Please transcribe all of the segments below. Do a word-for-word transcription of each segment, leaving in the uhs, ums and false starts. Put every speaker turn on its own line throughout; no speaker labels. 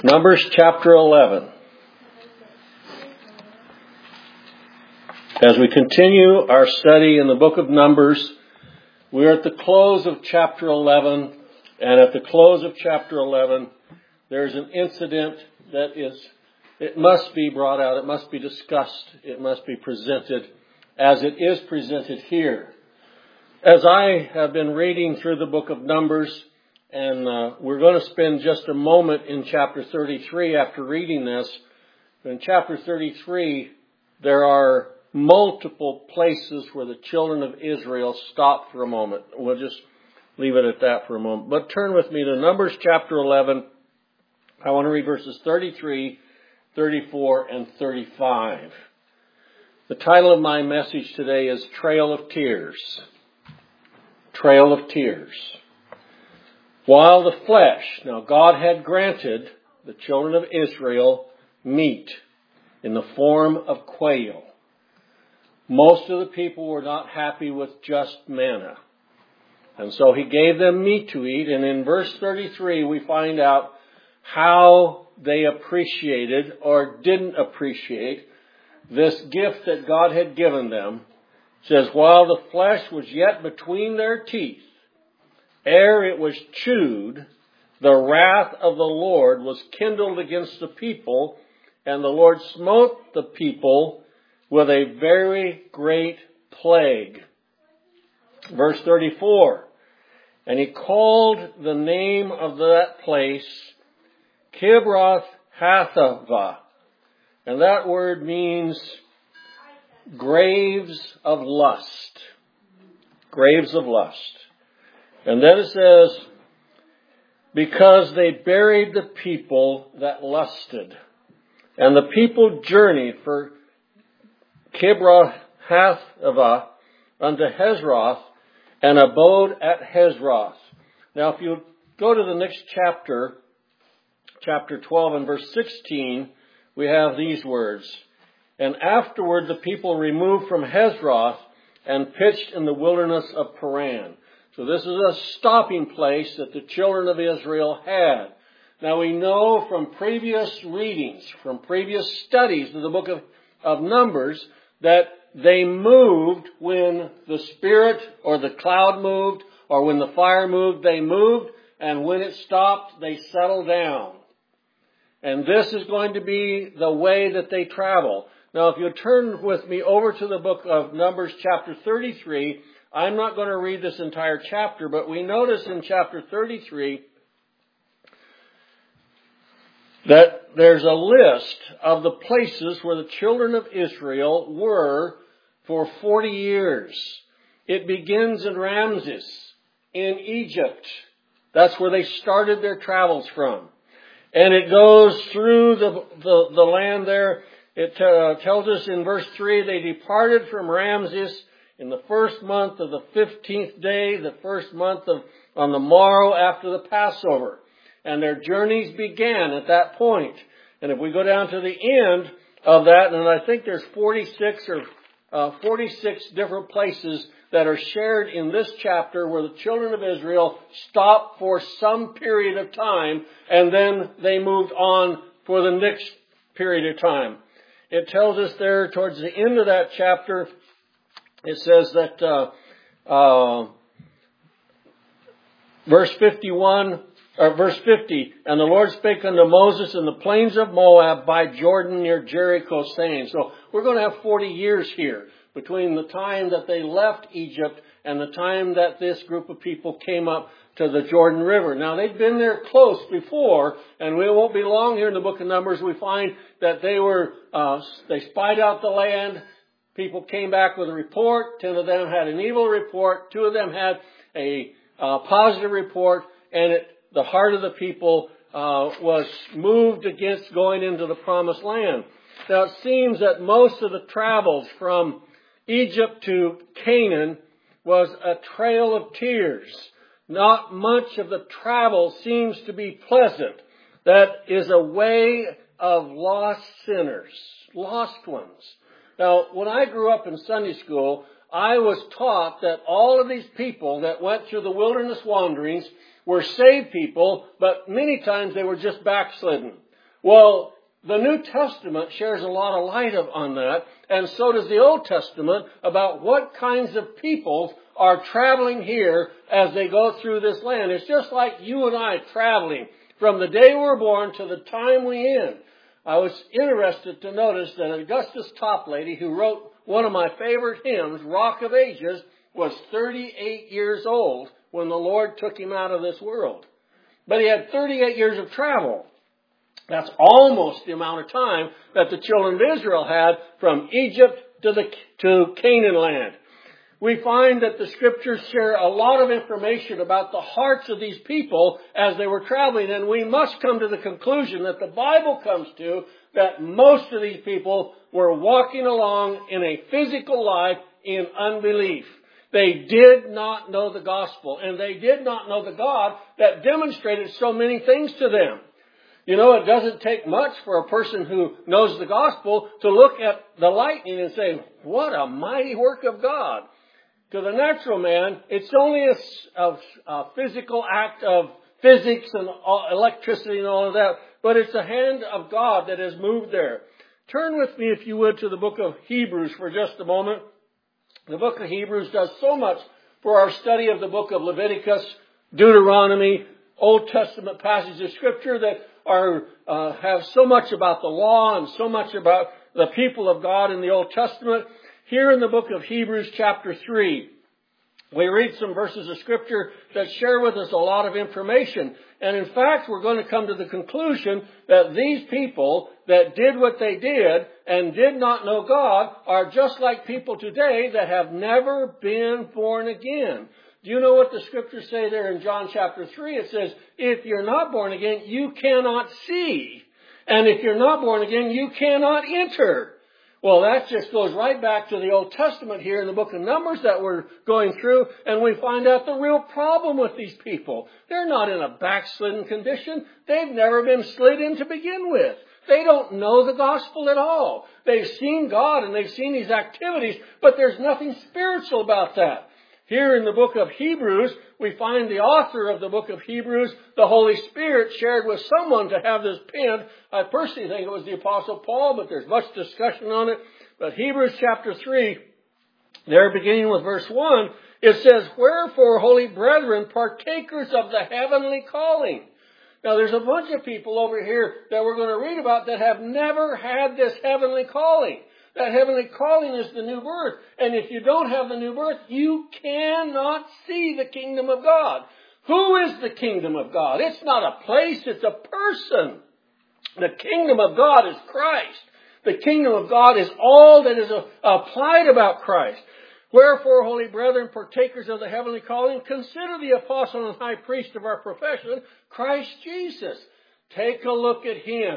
Numbers chapter eleven. As we continue our study in the book of Numbers, we're at the close of chapter eleven, and at the close of chapter eleven, there's an incident that is, it must be brought out, it must be discussed, it must be presented as it is presented here. As I have been reading through the book of Numbers, and uh, we're going to spend just a moment in chapter thirty-three after reading this. In chapter thirty-three, there are multiple places where the children of Israel stop for a moment. We'll just leave it at that for a moment. But turn with me to Numbers chapter eleven. I want to read verses thirty-three, thirty-four, and thirty-five. The title of my message today is Trail of Tears. Trail of Tears. While the flesh, now God had granted the children of Israel meat in the form of quail. Most of the people were not happy with just manna. And so he gave them meat to eat. And in verse thirty-three, we find out how they appreciated or didn't appreciate this gift that God had given them. It says, while the flesh was yet between their teeth, ere it was chewed, the wrath of the Lord was kindled against the people, and the Lord smote the people with a very great plague. Verse thirty-four, and he called the name of that place Kibroth Hattaavah, and that word means graves of lust. Graves of lust. And then it says, because they buried the people that lusted. And the people journeyed for Kibroth Hattaavah unto Hazeroth and abode at Hazeroth. Now if you go to the next chapter, chapter twelve and verse sixteen, we have these words. And afterward the people removed from Hazeroth and pitched in the wilderness of Paran. So this is a stopping place that the children of Israel had. Now we know from previous readings, from previous studies of the book of, of Numbers, that they moved when the Spirit or the cloud moved, or when the fire moved, they moved, and when it stopped, they settled down. And this is going to be the way that they travel. Now if you turn with me over to the book of Numbers chapter thirty-three, I'm not going to read this entire chapter, but we notice in chapter thirty-three that there's a list of the places where the children of Israel were for forty years. It begins in Ramses, in Egypt. That's where they started their travels from. And it goes through the, the, the land there. It uh, tells us in verse three, they departed from Ramses in the first month of the fifteenth day, the first month of, on the morrow after the Passover. And their journeys began at that point. And if we go down to the end of that, and I think there's forty-six or uh, forty-six different places that are shared in this chapter where the children of Israel stopped for some period of time, and then they moved on for the next period of time. It tells us there towards the end of that chapter, it says that, uh, uh, verse fifty-one, or verse fifty, and the Lord spake unto Moses in the plains of Moab by Jordan near Jericho, saying. So we're going to have forty years here between the time that they left Egypt and the time that this group of people came up to the Jordan River. Now they'd been there close before, and we won't be long here in the book of Numbers. We find that they were, uh, they spied out the land. People came back with a report. Ten of them had an evil report. Two of them had a uh, positive report. And it, the heart of the people uh, was moved against going into the promised land. Now it seems that most of the travels from Egypt to Canaan was a trail of tears. Not much of the travel seems to be pleasant. That is a way of lost sinners, lost ones. Now, when I grew up in Sunday school, I was taught that all of these people that went through the wilderness wanderings were saved people, but many times they were just backslidden. Well, the New Testament shares a lot of light on that, and so does the Old Testament about what kinds of peoples are traveling here as they go through this land. It's just like you and I traveling from the day we're born to the time we end. I was interested to notice that Augustus Toplady, who wrote one of my favorite hymns, Rock of Ages, was thirty-eight years old when the Lord took him out of this world. But he had thirty-eight years of travel. That's almost the amount of time that the children of Israel had from Egypt to the to Canaan land. We find that the Scriptures share a lot of information about the hearts of these people as they were traveling, and we must come to the conclusion that the Bible comes to that most of these people were walking along in a physical life in unbelief. They did not know the gospel, and they did not know the God that demonstrated so many things to them. You know, it doesn't take much for a person who knows the gospel to look at the lightning and say, what a mighty work of God. To the natural man, it's only a, a, a physical act of physics and electricity and all of that, but it's the hand of God that has moved there. Turn with me, if you would, to the book of Hebrews for just a moment. The book of Hebrews does so much for our study of the book of Leviticus, Deuteronomy, Old Testament passages of Scripture that are uh, have so much about the law and so much about the people of God in the Old Testament. Here in the book of Hebrews chapter three, we read some verses of Scripture that share with us a lot of information. And in fact, we're going to come to the conclusion that these people that did what they did and did not know God are just like people today that have never been born again. Do you know what the Scriptures say there in John chapter three? It says, if you're not born again, you cannot see. And if you're not born again, you cannot enter. Well, that just goes right back to the Old Testament here in the book of Numbers that we're going through, and we find out the real problem with these people. They're not in a backslidden condition. They've never been slid in to begin with. They don't know the gospel at all. They've seen God and they've seen these activities, but there's nothing spiritual about that. Here in the book of Hebrews, we find the author of the book of Hebrews, the Holy Spirit, shared with someone to have this penned. I personally think it was the Apostle Paul, but there's much discussion on it. But Hebrews chapter three, there beginning with verse one, it says, wherefore, holy brethren, partakers of the heavenly calling. Now, there's a bunch of people over here that we're going to read about that have never had this heavenly calling. That heavenly calling is the new birth. And if you don't have the new birth, you cannot see the kingdom of God. Who is the kingdom of God? It's not a place, it's a person. The kingdom of God is Christ. The kingdom of God is all that is applied about Christ. Wherefore, holy brethren, partakers of the heavenly calling, consider the apostle and high priest of our profession, Christ Jesus. Take a look at him,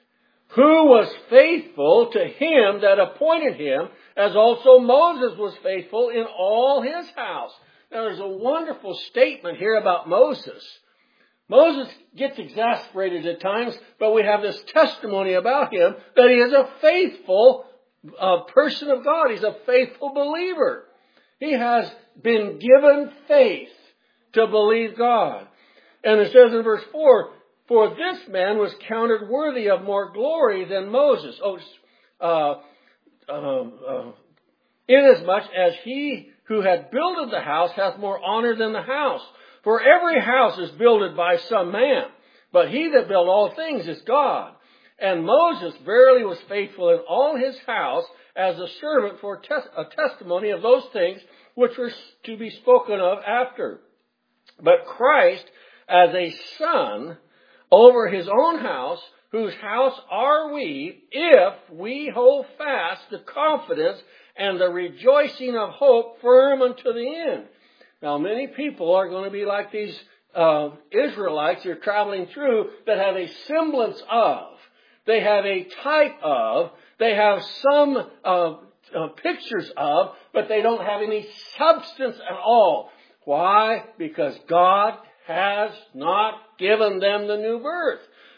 who was faithful to him that appointed him, as also Moses was faithful in all his house. Now, there's a wonderful statement here about Moses. Moses gets exasperated at times, but we have this testimony about him that he is a faithful uh, person of God. He's a faithful believer. He has been given faith to believe God. And it says in verse four, for this man was counted worthy of more glory than Moses. Oh, uh, uh, uh, inasmuch as he who had builded the house hath more honor than the house. For every house is builded by some man, but he that built all things is God. And Moses verily was faithful in all his house as a servant for tes- a testimony of those things which were to be spoken of after. But Christ as a son over his own house, whose house are we, if we hold fast the confidence and the rejoicing of hope firm unto the end. Now, many people are going to be like these uh, Israelites who are traveling through that have a semblance of, they have a type of, they have some uh, uh, pictures of, but they don't have any substance at all. Why? Because God has not given them the new birth.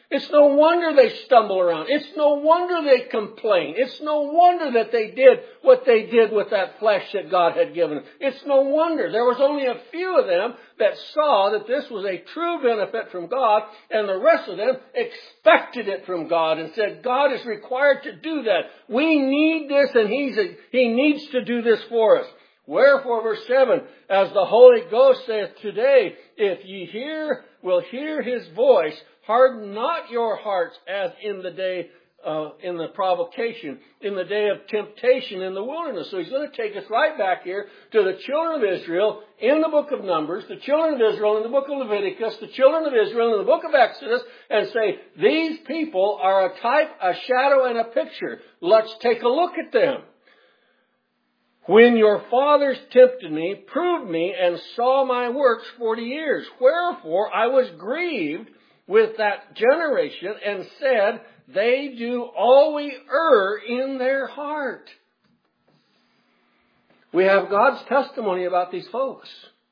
It's no wonder they stumble around. It's no wonder they complain. It's no wonder that they did what they did with that flesh that God had given them. It's no wonder. There was only a few of them that saw that this was a true benefit from God, and the rest of them expected it from God and said, God is required to do that. We need this, and He's a, He needs to do this for us. Wherefore, verse seven, as the Holy Ghost saith today, if ye hear, will hear His voice, harden not your hearts as in the day, uh, in the provocation, in the day of temptation in the wilderness. So He's going to take us right back here to the children of Israel in the book of Numbers, the children of Israel in the book of Leviticus, the children of Israel in the book of Exodus, and say, these people are a type, a shadow, and a picture. Let's take a look at them. When your fathers tempted me, proved me, and saw my works forty years. Wherefore I was grieved with that generation and said, they do always err in their heart. We have God's testimony about these folks.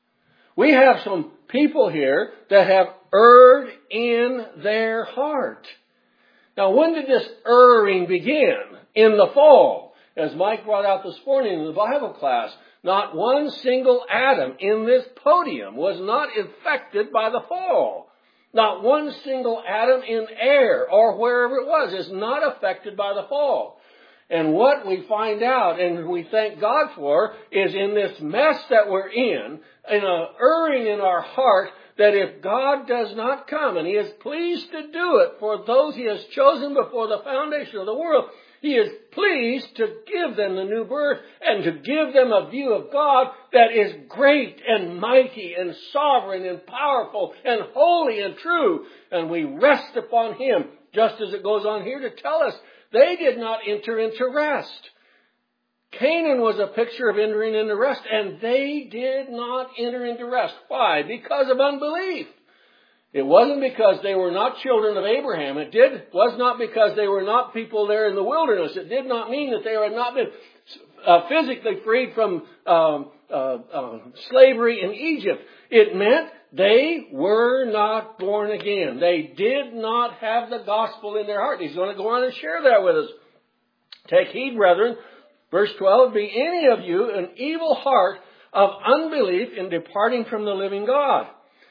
We have some people here that have erred in their heart. Now, when did this erring begin? In the fall. As Mike brought out this morning in the Bible class, not one single atom in this podium was not affected by the fall. Not one single atom in air or wherever it was is not affected by the fall. And what we find out, and we thank God for, is in this mess that we're in, in a erring in our heart, that if God does not come, and He is pleased to do it for those He has chosen before the foundation of the world, He is pleased to give them the new birth and to give them a view of God that is great and mighty and sovereign and powerful and holy and true. And we rest upon Him, just as it goes on here to tell us they did not enter into rest. Canaan was a picture of entering into rest, and they did not enter into rest. Why? Because of unbelief. It wasn't because they were not children of Abraham. It did was not because they were not people there in the wilderness. It did not mean that they had not been uh, physically freed from um, uh, uh, slavery in Egypt. It meant they were not born again. They did not have the gospel in their heart. He's going to go on and share that with us. Take heed, brethren. Verse twelve, be any of you an evil heart of unbelief in departing from the living God.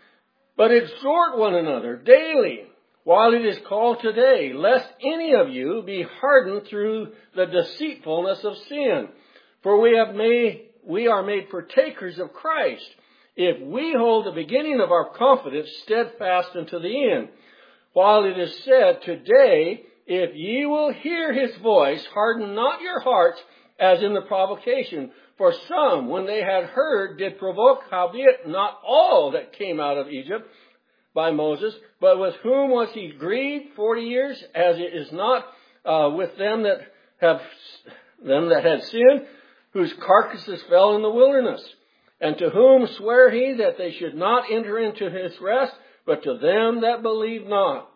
But exhort one another daily, while it is called today, lest any of you be hardened through the deceitfulness of sin. For we have made, we are made partakers of Christ, if we hold the beginning of our confidence steadfast unto the end. While it is said, today, if ye will hear His voice, harden not your hearts, as in the provocation. For some, when they had heard, did provoke, howbeit not all that came out of Egypt by Moses, but with whom was he grieved forty years, as it is not uh, with them that have them that had sinned, whose carcasses fell in the wilderness. And to whom sware he that they should not enter into His rest, but to them that believed not.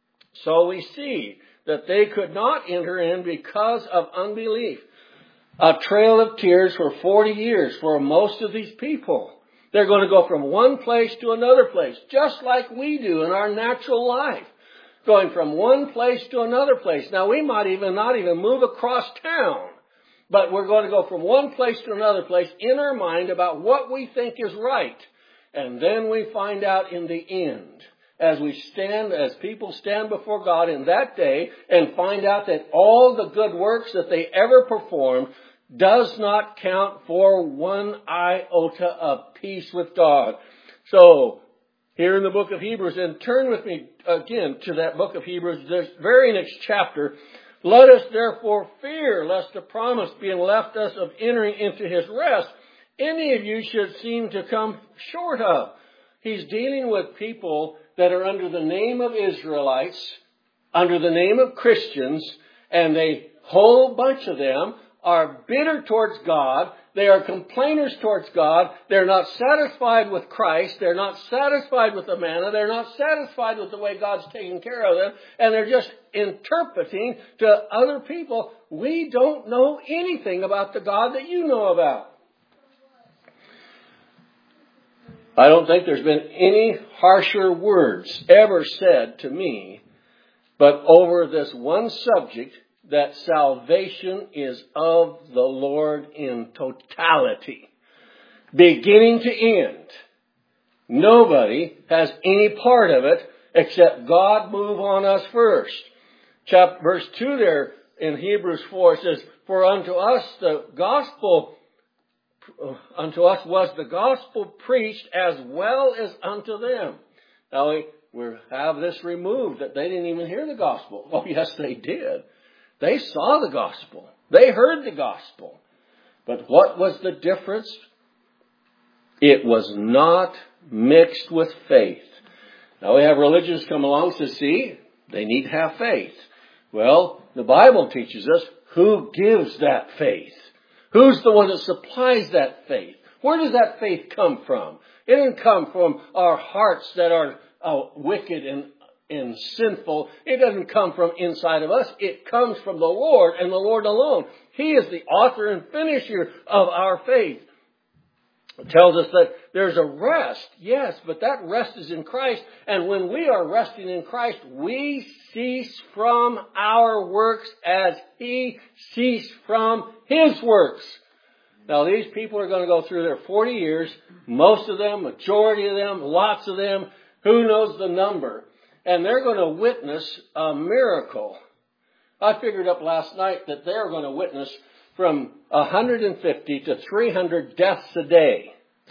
So we see that they could not enter in because of unbelief. A trail of tears for forty years for most of these people. They're going to go from one place to another place, just like we do in our natural life. Going from one place to another place. Now, we might even not even move across town, but we're going to go from one place to another place in our mind about what we think is right. And then we find out in the end, as we stand, as people stand before God in that day and find out that all the good works that they ever performed does not count for one iota of peace with God. So, here in the book of Hebrews, and turn with me again to that book of Hebrews, this very next chapter. Let us therefore fear, lest the promise being left us of entering into His rest, any of you should seem to come short of. He's dealing with people that are under the name of Israelites, under the name of Christians, and a whole bunch of them are bitter towards God. They are complainers towards God. They're not satisfied with Christ. They're not satisfied with the manna. They're not satisfied with the way God's taking care of them. And they're just interpreting to other people, we don't know anything about the God that you know about. I don't think there's been any harsher words ever said to me but over this one subject, that salvation is of the Lord in totality, beginning to end. Nobody has any part of it except God move on us first. Chapter, verse two there in Hebrews four says, for unto us the gospel, unto us was the gospel preached as well as unto them. Now we, we have this removed that they didn't even hear the gospel. Oh yes, they did. They saw the gospel. They heard the gospel. But what was the difference? It was not mixed with faith. Now we have religions come along to see they need to have faith. Well, the Bible teaches us who gives that faith. Who's the one that supplies that faith? Where does that faith come from? It doesn't come from our hearts that are uh, wicked and, and sinful. It doesn't come from inside of us. It comes from the Lord and the Lord alone. He is the author and finisher of our faith. It tells us that there's a rest, yes, but that rest is in Christ. And when we are resting in Christ, we cease from our works as He ceased from His works. Now these people are going to go through their forty years, most of them, majority of them, lots of them, who knows the number. And they're going to witness a miracle. I figured up last night that they're going to witness from one hundred fifty to three hundred deaths a day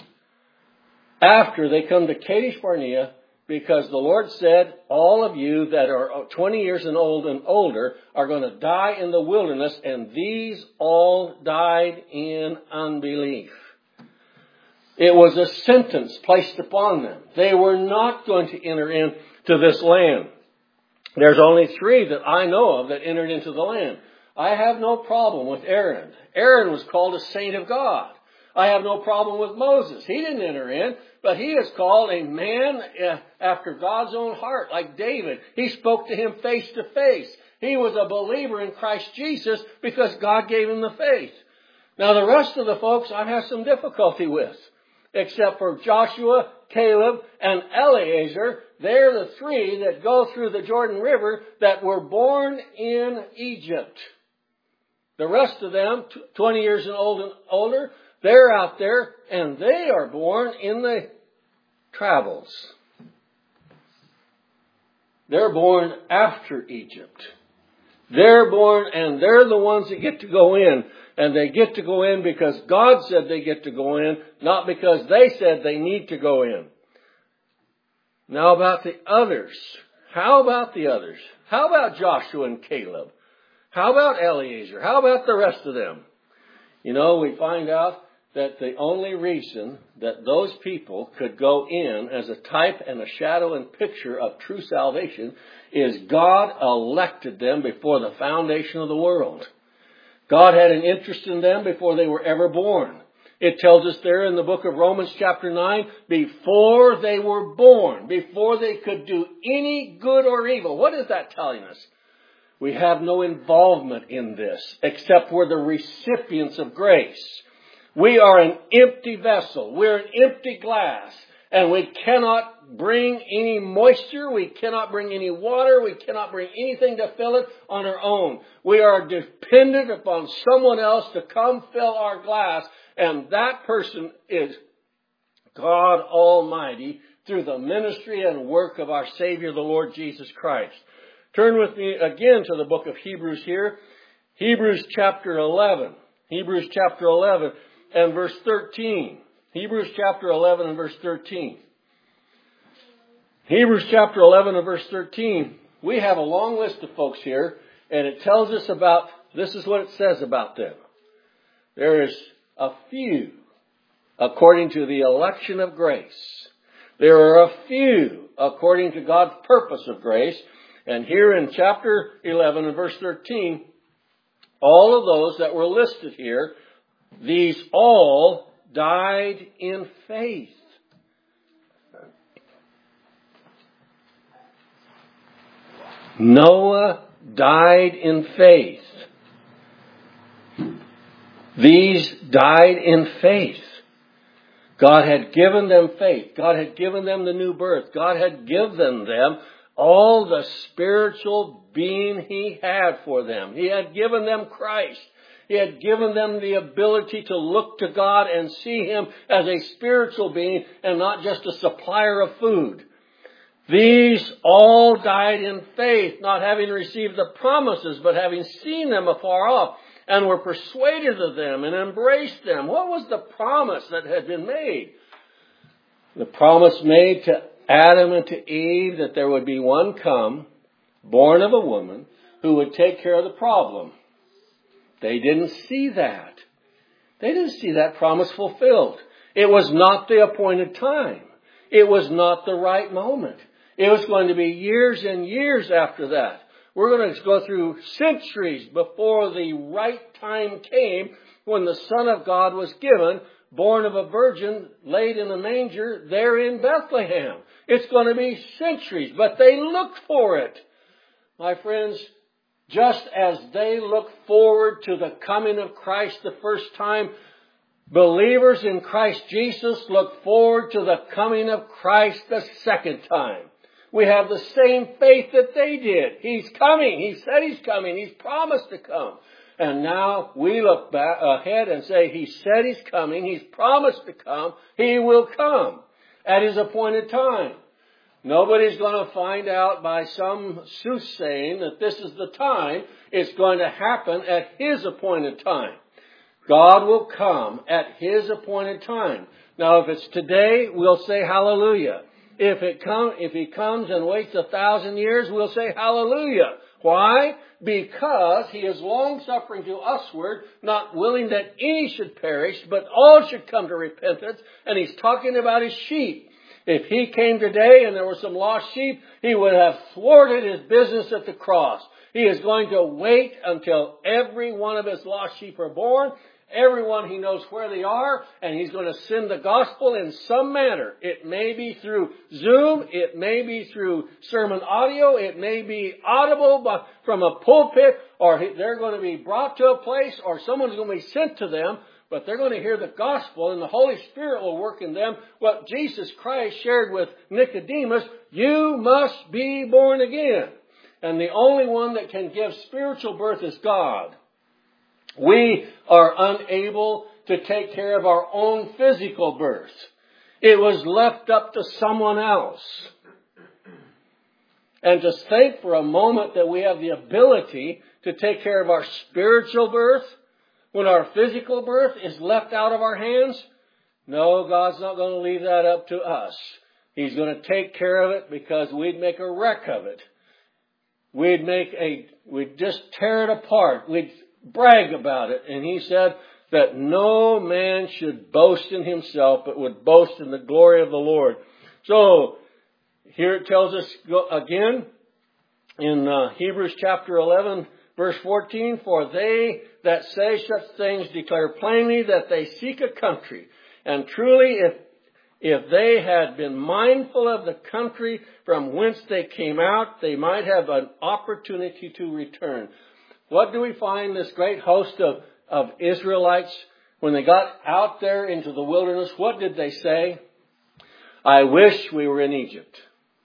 after they come to Kadesh Barnea, because the Lord said, all of you that are twenty years and old and older are going to die in the wilderness, and these all died in unbelief. It was a sentence placed upon them. They were not going to enter into this land. There's only three that I know of that entered into the land. I have no problem with Aaron. Aaron was called a saint of God. I have no problem with Moses. He didn't enter in, but he is called a man after God's own heart, like David. He spoke to him face to face. He was a believer in Christ Jesus because God gave him the faith. Now the rest of the folks I have some difficulty with, except for Joshua, Caleb, and Eleazar. They're the three that go through the Jordan River that were born in Egypt. The rest of them, twenty years and old and older, they're out there and they are born in the travels. They're born after Egypt. They're born and they're the ones that get to go in. And they get to go in because God said they get to go in, not because they said they need to go in. Now about the others. How about the others? How about Joshua and Caleb? How about Eleazar? How about the rest of them? You know, we find out that the only reason that those people could go in as a type and a shadow and picture of true salvation is God elected them before the foundation of the world. God had an interest in them before they were ever born. It tells us there in the book of Romans chapter nine, before they were born, before they could do any good or evil. What is that telling us? We have no involvement in this, except we're the recipients of grace. We are an empty vessel. We're an empty glass. And we cannot bring any moisture. We cannot bring any water. We cannot bring anything to fill it on our own. We are dependent upon someone else to come fill our glass. And that person is God Almighty through the ministry and work of our Savior, the Lord Jesus Christ. Turn with me again to the book of Hebrews here. Hebrews chapter eleven. Hebrews chapter eleven and verse thirteen. Hebrews chapter eleven and verse thirteen. Hebrews chapter eleven and verse thirteen. We have a long list of folks here, and it tells us about, this is what it says about them. There is a few, according to the election of grace. There are a few, according to God's purpose of grace. And here in chapter eleven and verse thirteen, all of those that were listed here, these all died in faith. Noah died in faith. These died in faith. God had given them faith. God had given them the new birth. God had given them all the spiritual being He had for them. He had given them Christ. He had given them the ability to look to God and see Him as a spiritual being and not just a supplier of food. These all died in faith, not having received the promises, but having seen them afar off, and were persuaded of them and embraced them. What was the promise that had been made? The promise made to Adam and to Eve that there would be one come, born of a woman, who would take care of the problem. They didn't see that. They didn't see that promise fulfilled. It was not the appointed time. It was not the right moment. It was going to be years and years after that. We're going to go through centuries before the right time came when the Son of God was given, born of a virgin, laid in a manger there in Bethlehem. It's going to be centuries, but they looked for it. My friends, just as they looked forward to the coming of Christ the first time, believers in Christ Jesus look forward to the coming of Christ the second time. We have the same faith that they did. He's coming. He said He's coming. He's promised to come. And now we look back ahead and say, He said He's coming. He's promised to come. He will come at His appointed time. Nobody's going to find out by some soothsaying that this is the time. It's going to happen at His appointed time. God will come at His appointed time. Now, if it's today, we'll say hallelujah. If it come, if He comes and waits a thousand years, we'll say hallelujah. Why? Because He is long-suffering to usward, not willing that any should perish, but all should come to repentance. And He's talking about His sheep. If He came today and there were some lost sheep, He would have thwarted His business at the cross. He is going to wait until every one of His lost sheep are born. Everyone He knows where they are, and He's going to send the gospel in some manner. It may be through Zoom, it may be through sermon audio, it may be audible from a pulpit, or they're going to be brought to a place, or someone's going to be sent to them, but they're going to hear the gospel, and the Holy Spirit will work in them what Jesus Christ shared with Nicodemus: you must be born again. And the only one that can give spiritual birth is God. We are unable to take care of our own physical birth. It was left up to someone else. And to think for a moment that we have the ability to take care of our spiritual birth when our physical birth is left out of our hands, no, God's not going to leave that up to us. He's going to take care of it because we'd make a wreck of it. We'd make a, we'd just tear it apart. We'd brag about it. And He said that no man should boast in himself, but would boast in the glory of the Lord. So here it tells us again in uh, Hebrews chapter eleven, verse fourteen, for they that say such things declare plainly that they seek a country. And truly, if if they had been mindful of the country from whence they came out, they might have an opportunity to return. What do we find this great host of, of Israelites, when they got out there into the wilderness, what did they say? I wish we were in Egypt.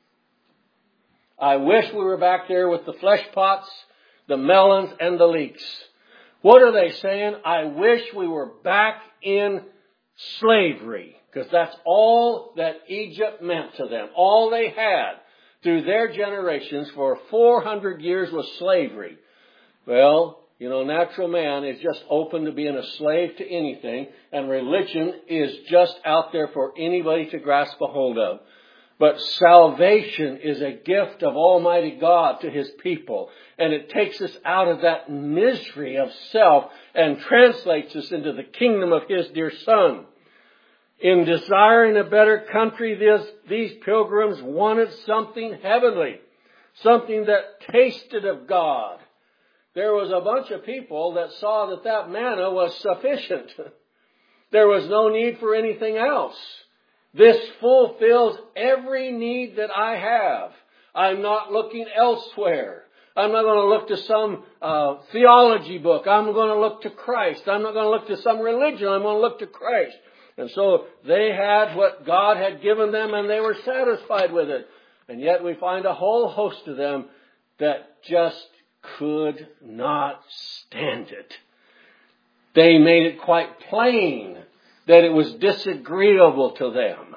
I wish we were back there with the flesh pots, the melons, and the leeks. What are they saying? I wish we were back in slavery. Because that's all that Egypt meant to them. All they had through their generations for four hundred years was slavery. Well, you know, natural man is just open to being a slave to anything, and religion is just out there for anybody to grasp a hold of. But salvation is a gift of Almighty God to His people, and it takes us out of that misery of self and translates us into the kingdom of His dear Son. In desiring a better country, this, these pilgrims wanted something heavenly, something that tasted of God. There was a bunch of people that saw that that manna was sufficient. There was no need for anything else. This fulfills every need that I have. I'm not looking elsewhere. I'm not going to look to some uh, theology book. I'm going to look to Christ. I'm not going to look to some religion. I'm going to look to Christ. And so they had what God had given them, and they were satisfied with it. And yet we find a whole host of them that just could not stand it. They made it quite plain that it was disagreeable to them.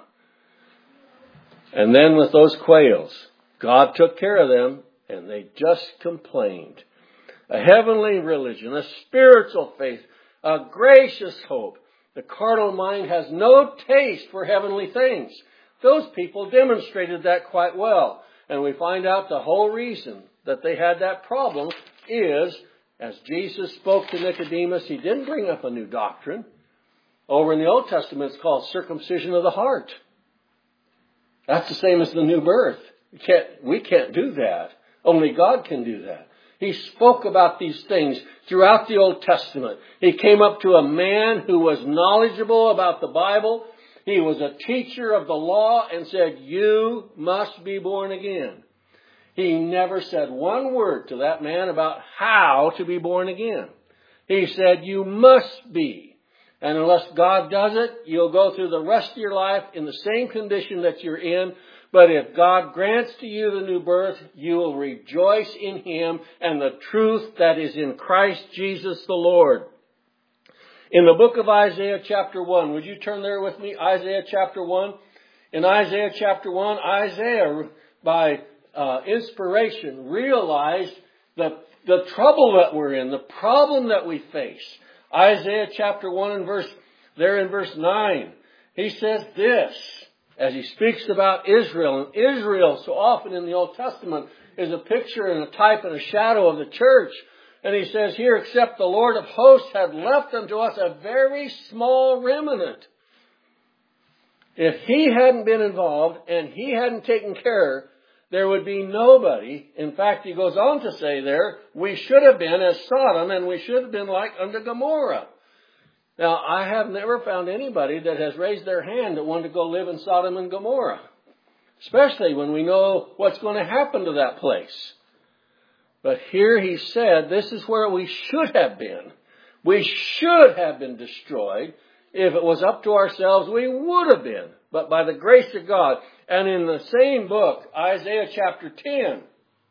And then with those quails, God took care of them and they just complained. A heavenly religion, a spiritual faith, a gracious hope. The carnal mind has no taste for heavenly things. Those people demonstrated that quite well. And we find out the whole reason that they had that problem is, as Jesus spoke to Nicodemus, he didn't bring up a new doctrine. Over in the Old Testament, it's called circumcision of the heart. That's the same as the new birth. We can't, we can't do that. Only God can do that. He spoke about these things throughout the Old Testament. He came up to a man who was knowledgeable about the Bible. He was a teacher of the law and said, you must be born again. He never said one word to that man about how to be born again. He said, you must be. And unless God does it, you'll go through the rest of your life in the same condition that you're in. But if God grants to you the new birth, you will rejoice in Him and the truth that is in Christ Jesus the Lord. In the book of Isaiah chapter one, would you turn there with me? Isaiah chapter one. In Isaiah chapter one, Isaiah, by uh, inspiration, realized the, the trouble that we're in, the problem that we face. Isaiah chapter one and verse, there in verse nine, he says this, as he speaks about Israel. And Israel, so often in the Old Testament, is a picture and a type and a shadow of the church. And he says here, except the Lord of hosts had left unto us a very small remnant. If he hadn't been involved and he hadn't taken care, there would be nobody. In fact, he goes on to say there, we should have been as Sodom and we should have been like unto Gomorrah. Now, I have never found anybody that has raised their hand that wanted to go live in Sodom and Gomorrah. Especially when we know what's going to happen to that place. But here he said, this is where we should have been. We should have been destroyed. If it was up to ourselves, we would have been. But by the grace of God. And in the same book, Isaiah chapter ten.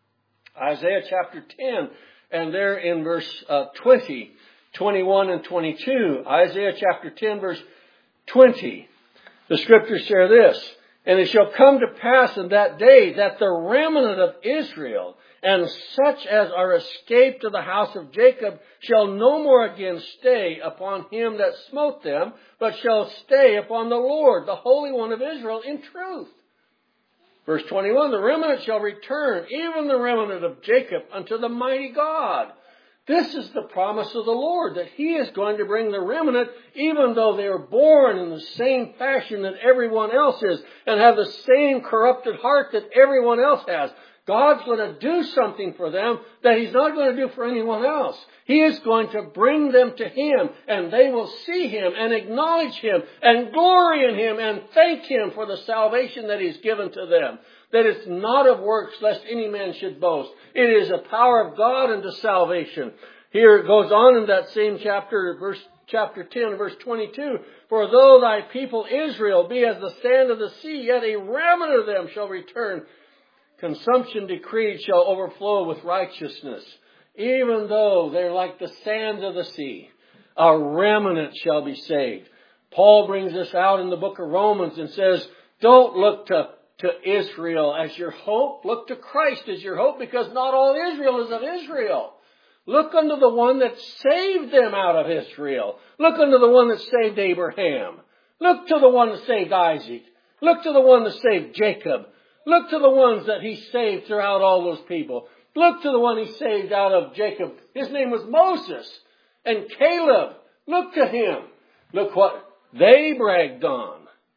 Isaiah chapter ten. And there in verse uh, twenty, twenty-one and twenty-two. Isaiah chapter ten verse twenty. The scriptures share this. And it shall come to pass in that day that the remnant of Israel and such as are escaped to the house of Jacob shall no more again stay upon him that smote them, but shall stay upon the Lord, the Holy One of Israel, in truth. Verse twenty-one, the remnant shall return, even the remnant of Jacob, unto the mighty God. This is the promise of the Lord, that He is going to bring the remnant, even though they are born in the same fashion that everyone else is, and have the same corrupted heart that everyone else has. God's going to do something for them that He's not going to do for anyone else. He is going to bring them to Him, and they will see Him and acknowledge Him and glory in Him and thank Him for the salvation that He's given to them. That it's not of works, lest any man should boast. It is the power of God unto salvation. Here it goes on in that same chapter, verse chapter ten, verse twenty-two. For though thy people Israel be as the sand of the sea, yet a remnant of them shall return. Consumption decreed shall overflow with righteousness. Even though they're like the sand of the sea, a remnant shall be saved. Paul brings this out in the book of Romans and says, don't look to to Israel as your hope. Look to Christ as your hope, because not all Israel is of Israel. Look unto the one that saved them out of Israel. Look unto the one that saved Abraham. Look to the one that saved Isaac. Look to the one that saved Jacob. Look to the ones that He saved throughout all those people. Look to the one He saved out of Jacob. His name was Moses and Caleb. Look to him. Look what they bragged on.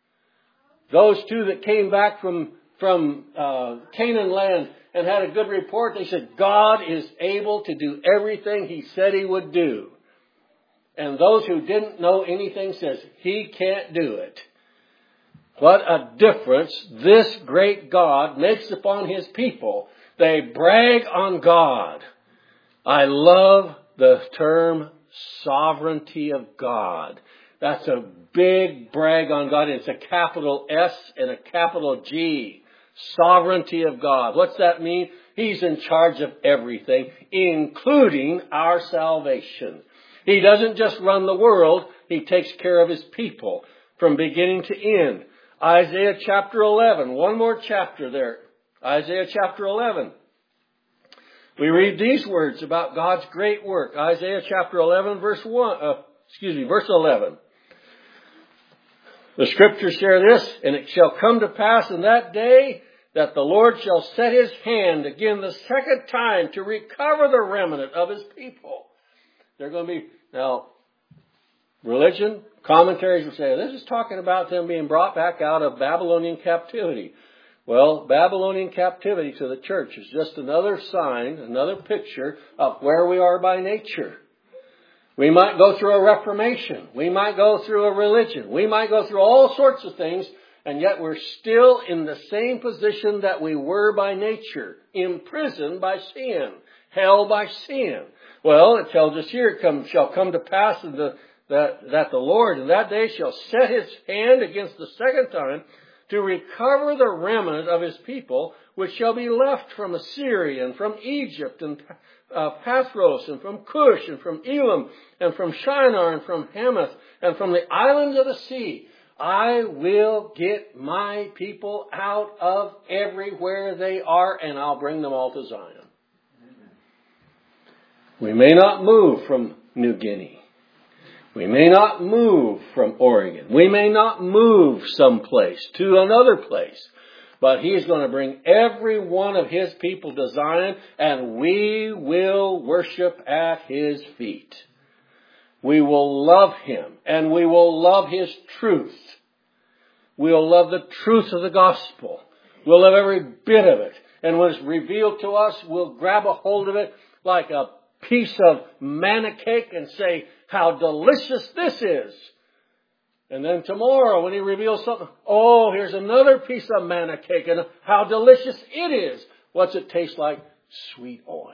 Those two that came back from, from uh, Canaan land and had a good report, they said, God is able to do everything He said He would do. And those who didn't know anything says, He can't do it. What a difference this great God makes upon His people. They brag on God. I love the term sovereignty of God. That's a big brag on God. It's a capital S and a capital G. sovereignty of God. What's that mean? He's in charge of everything, including our salvation. He doesn't just run the world. He takes care of His people from beginning to end. Isaiah chapter eleven. One more chapter there. Isaiah chapter eleven. We read these words about God's great work. Isaiah chapter eleven, verse one. Uh, excuse me, verse eleven. The scriptures share this, and it shall come to pass in that day that the Lord shall set His hand again the second time to recover the remnant of His people. They're going to be, now, religion, commentaries will say, this is talking about them being brought back out of Babylonian captivity. Well, Babylonian captivity to the church is just another sign, another picture of where we are by nature. We might go through a reformation. We might go through a religion. We might go through all sorts of things, and yet we're still in the same position that we were by nature, imprisoned by sin, held by sin. Well, it tells us here, it come, shall come to pass in the, that, that the Lord in that day shall set His hand against the second time to recover the remnant of His people, which shall be left from Assyria and from Egypt and uh, Pathros and from Cush and from Elam and from Shinar and from Hamath and from the islands of the sea. I will get my people out of everywhere they are, and I'll bring them all to Zion. We may not move from New Guinea. We may not move from Oregon. We may not move someplace to another place. But He's going to bring every one of His people to Zion, and we will worship at His feet. We will love Him, and we will love His truth. We'll love the truth of the gospel. We'll love every bit of it. And when it's revealed to us, we'll grab a hold of it like a piece of manna cake and say, how delicious this is. And then tomorrow when He reveals something, oh, here's another piece of manna cake, and how delicious it is. What's it taste like? Sweet oil.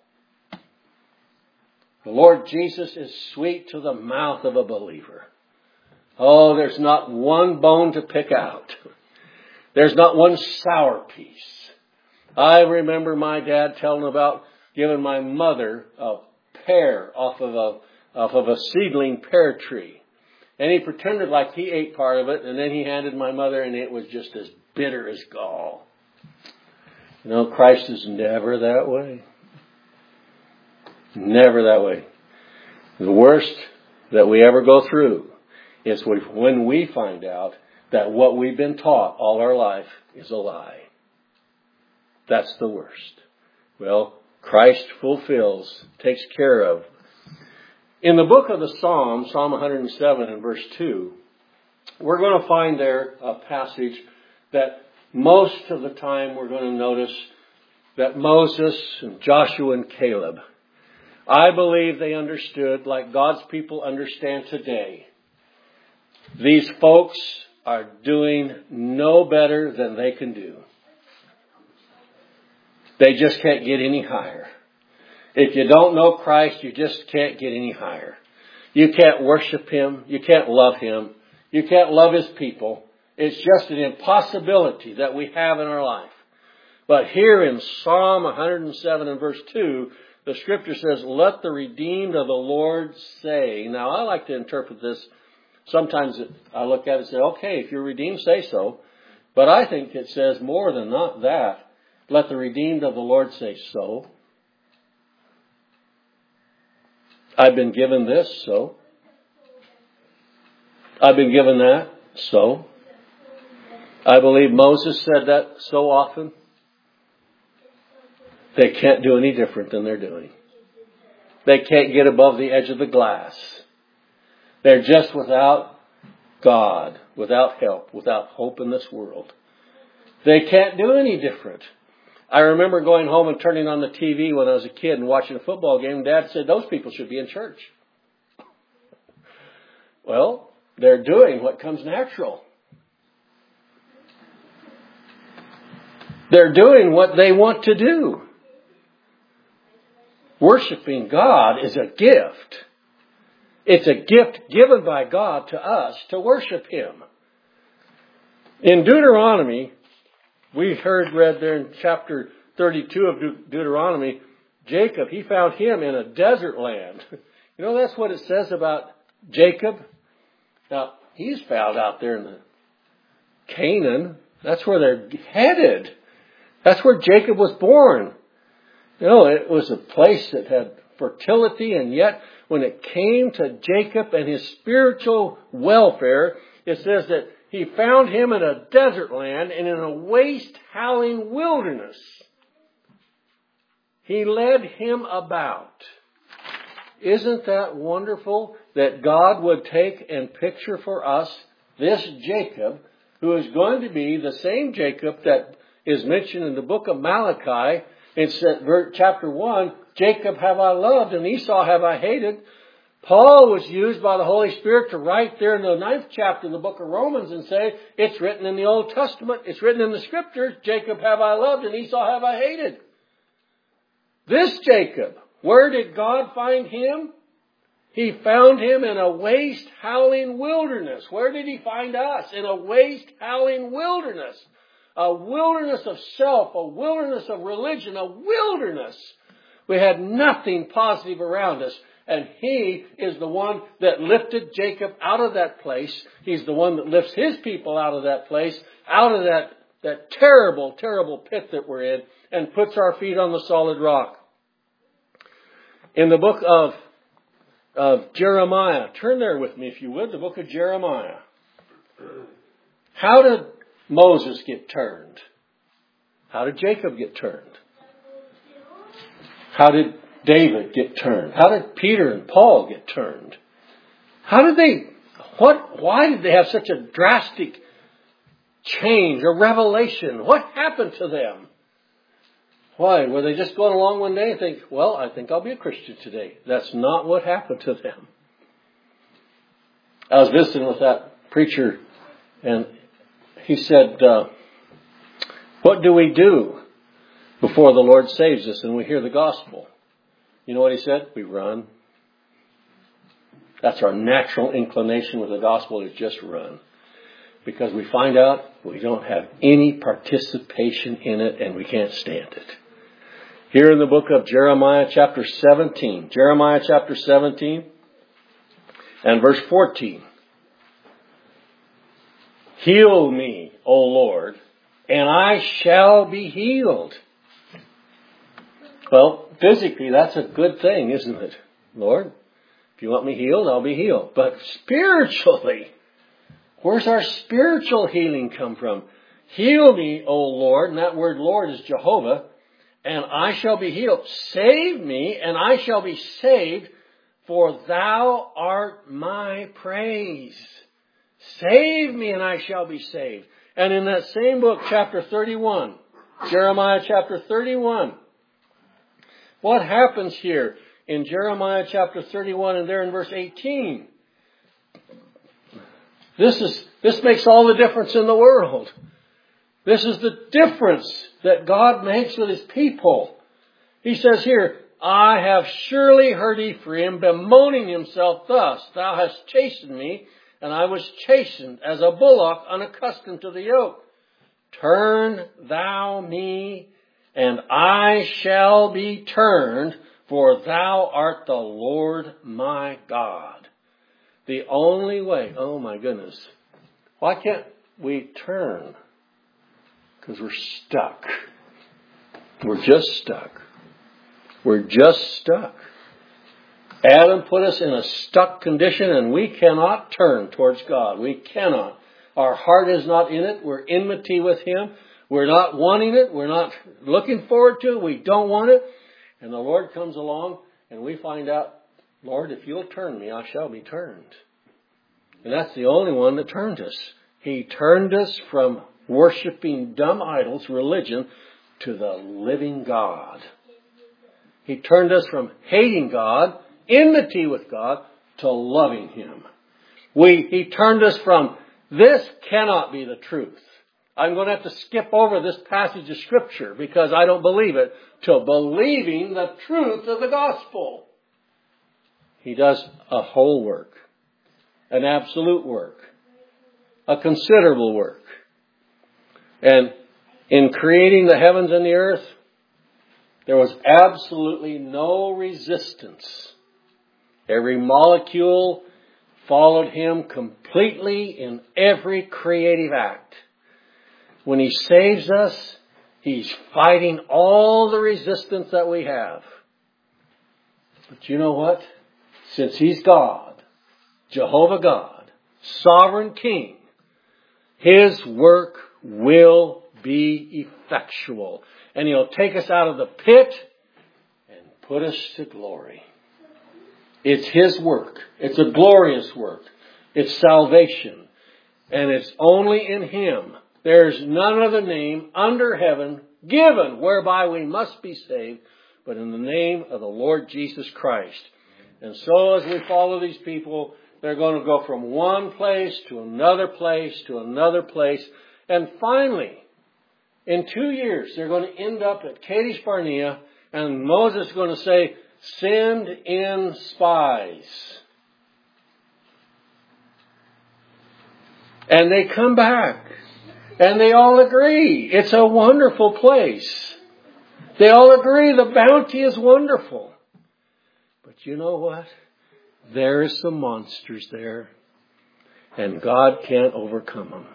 The Lord Jesus is sweet to the mouth of a believer. Oh, there's not one bone to pick out. There's not one sour piece. I remember my dad telling about giving my mother a pear off of a, off of a seedling pear tree. And he pretended like he ate part of it, and then he handed my mother, and it was just as bitter as gall. You know, Christ is never that way. Never that way. The worst that we ever go through is when we find out that what we've been taught all our life is a lie. That's the worst. Well, Christ fulfills, takes care of. In the book of the Psalms, Psalm one hundred seven and verse two, we're going to find there a passage that most of the time we're going to notice that Moses and Joshua and Caleb, I believe they understood like God's people understand today. These folks are doing no better than they can do. They just can't get any higher. If you don't know Christ, you just can't get any higher. You can't worship Him. You can't love Him. You can't love His people. It's just an impossibility that we have in our life. But here in Psalm one hundred seven and verse two, the Scripture says, let the redeemed of the Lord say. Now, I like to interpret this. Sometimes I look at it and say, okay, if you're redeemed, say so. But I think it says more than not that. Let the redeemed of the Lord say so. I've been given this, so. I've been given that, so. I believe Moses said that so often. They can't do any different than they're doing. They can't get above the edge of the glass. They're just without God, without help, without hope in this world. They can't do any different. I remember going home and turning on the T V when I was a kid and watching a football game. Dad said, those people should be in church. Well, they're doing what comes natural. They're doing what they want to do. Worshiping God is a gift. It's a gift given by God to us to worship Him. In Deuteronomy, we heard read there in chapter thirty-two of De- Deuteronomy, Jacob, he found him in a desert land. You know, that's what it says about Jacob. Now, he's found out there in the Canaan. That's where they're headed. That's where Jacob was born. You know, it was a place that had fertility, and yet when it came to Jacob and his spiritual welfare, it says that he found him in a desert land and in a waste, howling wilderness. He led him about. Isn't that wonderful that God would take and picture for us this Jacob, who is going to be the same Jacob that is mentioned in the book of Malachi. It's chapter one, Jacob have I loved and Esau have I hated. Paul was used by the Holy Spirit to write there in the ninth chapter of the book of Romans and say, it's written in the Old Testament, it's written in the Scriptures, Jacob have I loved and Esau have I hated. This Jacob, where did God find him? He found him in a waste, howling wilderness. Where did he find us? In a waste, howling wilderness. A wilderness of self, a wilderness of religion, a wilderness. We had nothing positive around us. And he is the one that lifted Jacob out of that place. He's the one that lifts his people out of that place, out of that, that terrible, terrible pit that we're in, and puts our feet on the solid rock. In the book of, of Jeremiah, turn there with me if you would, the book of Jeremiah. How did Moses get turned? How did Jacob get turned? How did David get turned? How did Peter and Paul get turned? How did they, what, why did they have such a drastic change, a revelation? What happened to them? Why? Were they just going along one day and think, well, I think I'll be a Christian today? That's not what happened to them. I was visiting with that preacher, and he said, uh, what do we do before the Lord saves us and we hear the gospel? You know what he said? We run. That's our natural inclination with the gospel, is just run. Because we find out we don't have any participation in it and we can't stand it. Here in the book of Jeremiah chapter seventeen. Jeremiah chapter seventeen and verse fourteen. Heal me, O Lord, and I shall be healed. Well, physically, that's a good thing, isn't it? Lord, if you want me healed, I'll be healed. But spiritually, where's our spiritual healing come from? Heal me, O Lord, and that word Lord is Jehovah, and I shall be healed. Save me, and I shall be saved, for thou art my praise. Save me, and I shall be saved. And in that same book, chapter thirty-one, Jeremiah chapter thirty-one, what happens here in Jeremiah chapter thirty-one and there in verse eighteen? This is, this makes all the difference in the world. This is the difference that God makes with His people. He says here, I have surely heard Ephraim bemoaning himself thus. Thou hast chastened me, and I was chastened as a bullock unaccustomed to the yoke. Turn thou me, and I shall be turned, for thou art the Lord my God. The only way, oh my goodness, why can't we turn? Because we're stuck. We're just stuck. We're just stuck. Adam put us in a stuck condition and we cannot turn towards God. We cannot. Our heart is not in it. We're enmity with Him. We're not wanting it. We're not looking forward to it. We don't want it. And the Lord comes along and we find out, Lord, if you'll turn me, I shall be turned. And that's the only one that turned us. He turned us from worshiping dumb idols, religion, to the living God. He turned us from hating God, enmity with God, to loving Him. We, He turned us from, this cannot be the truth. I'm going to have to skip over this passage of Scripture because I don't believe it, to believing the truth of the gospel. He does a whole work, an absolute work, a considerable work. And In creating the heavens and the earth, there was absolutely no resistance. Every molecule followed Him completely in every creative act. When He saves us, He's fighting all the resistance that we have. But you know what? Since He's God, Jehovah God, Sovereign King, His work will be effectual. And He'll take us out of the pit and put us to glory. It's His work. It's a glorious work. It's salvation. And it's only in Him. There's none other name under heaven given whereby we must be saved, but in the name of the Lord Jesus Christ. And so as we follow these people, they're going to go from one place to another place to another place. And finally, in two years, they're going to end up at Kadesh Barnea, and Moses is going to say, send in spies. And they come back. And they all agree. It's a wonderful place. They all agree the bounty is wonderful. But you know what? There's some monsters there. And God can't overcome them.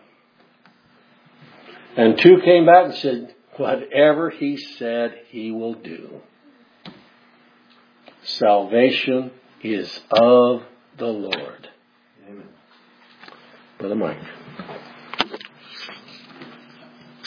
And two came back and said, whatever He said, He will do. Salvation is of the Lord. Amen. Brother Mike.